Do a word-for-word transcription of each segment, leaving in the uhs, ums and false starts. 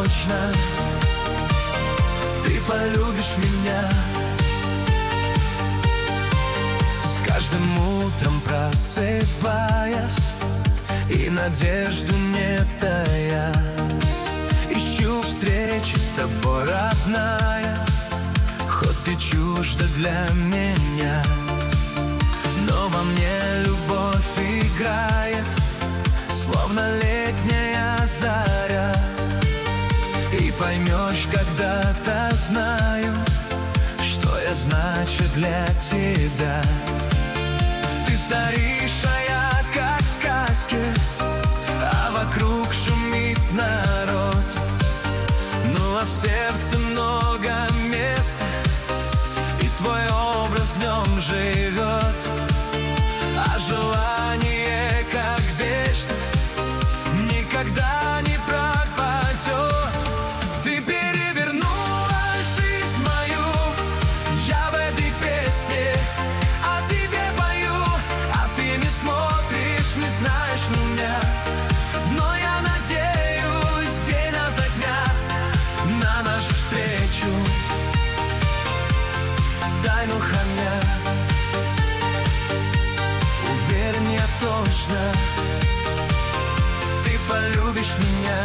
точно ты полюбишь меня. С каждым утром просыпаясь и надежду не тая, ищу встречи с тобой, родная, хоть ты чужда для меня. Но во мне любовь играет, словно летняя заря. И поймешь когда-то, знаю, что я значу для тебя. Ты стоишь, а я как в сказке, а вокруг шумит народ. Ну а в сердце много места, и твой образ в нем живет. А желание, как вечность, никогда не пропадет. Ты перевернула жизнь мою, я в этой песне о тебе пою. А ты не смотришь, не знаешь меня, но я надеюсь день ото дня на нашу встречу, тайну храня. Уверен я точно, ты полюбишь меня.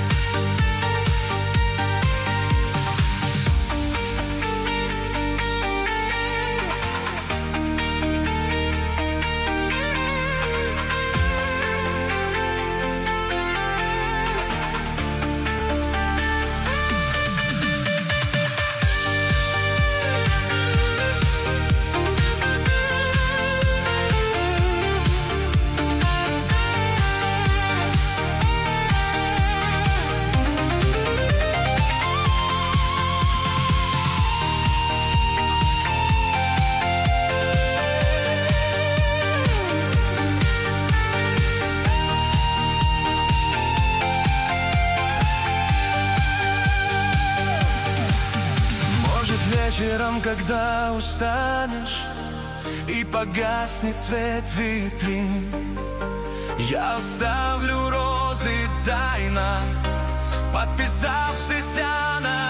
Вечером, когда устанешь и погаснет свет витрин, я оставлю розы тайно, подписавшись на